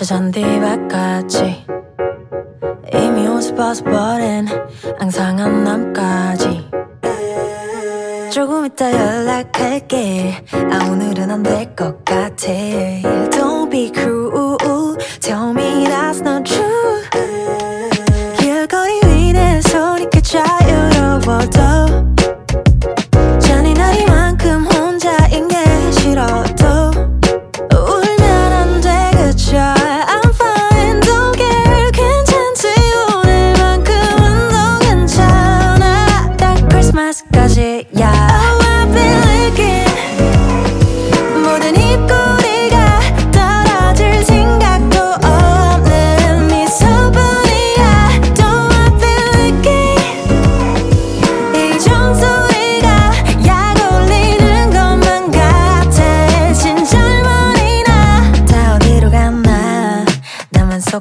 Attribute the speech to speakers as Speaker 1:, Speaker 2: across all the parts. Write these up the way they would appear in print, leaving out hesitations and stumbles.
Speaker 1: 저 잔디밭같이 이미 옷을 벗어버린 앙상한 남까지 조금 이따 연락할게. 아 오늘은 안 될 것 같아. Don't be cruel. Tell me that's not true. 길거리 위에 소리가 자유로워도 잔인하리만큼 혼자인 게 싫어도 울면 안 돼 그저 I'm fine don't care. 괜찮지 오늘만큼은 너 괜찮아. 딱 크리스마스까지야. Oh I've been looking 모든 입꼬리가 떨어질 생각도 없는 미소뿐이야. Don't I've been looking 이 종소리가 약 올리는 것만 같아. 진짜 많이 나 어디로 갔나 나만 속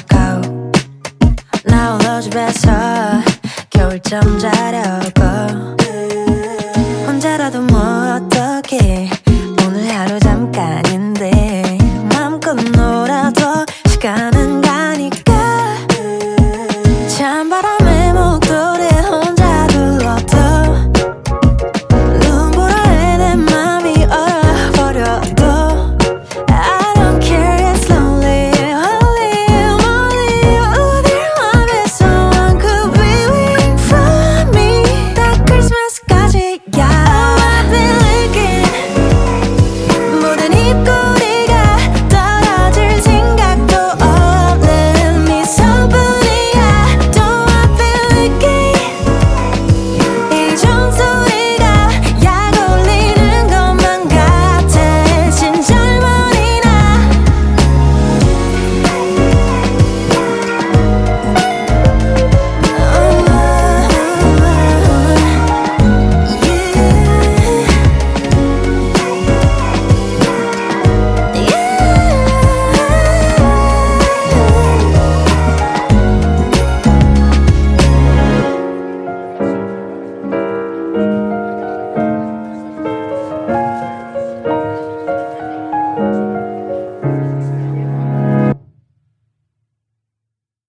Speaker 1: 빼놓고 나 홀로 집에서 겨울잠 자려고